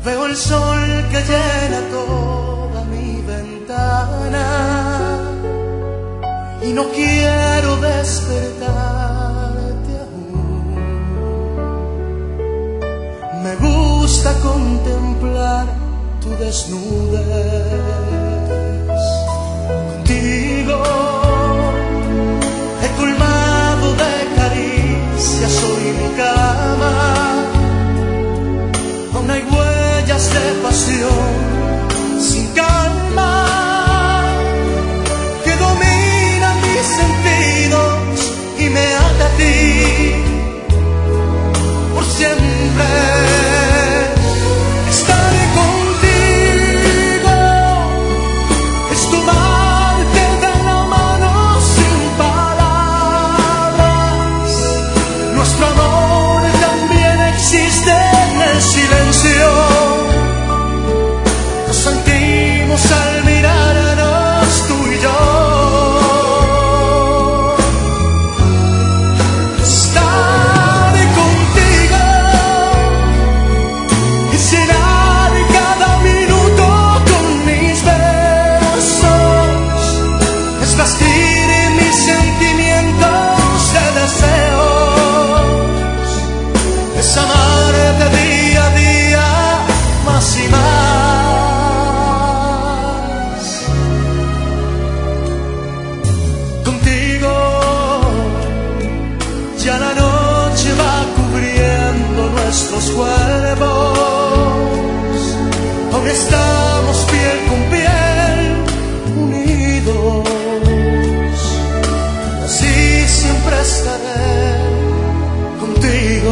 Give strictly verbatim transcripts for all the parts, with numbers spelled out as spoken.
Veo el sol que llena toda mi ventana y no quiero despertarte aún. Me gusta contemplar tu desnudez. Contigo he colmado de caricias hoy mi cama. Aún hay huellas de pasión sin calma que dominan mis sentidos y me ata a ti por siempre. Estaré contigo, es tomarte de la mano sin palabras. Nuestro amor también existe en el silencio. Nos sentimos al mirarnos tú y yo. Estaré contigo y llenar cada minuto con mis besos. Es vestir mis sentimientos de deseos. Es amarte día a día más y más. Contigo ya la noche va cubriendo nuestros cuerpos. Aún estamos piel con piel unidos. Así siempre estaré contigo.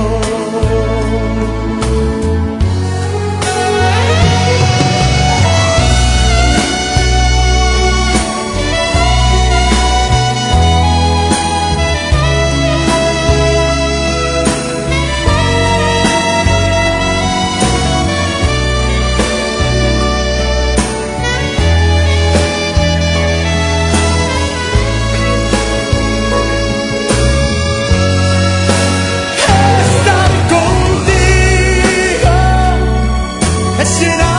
Estar contigo es llenar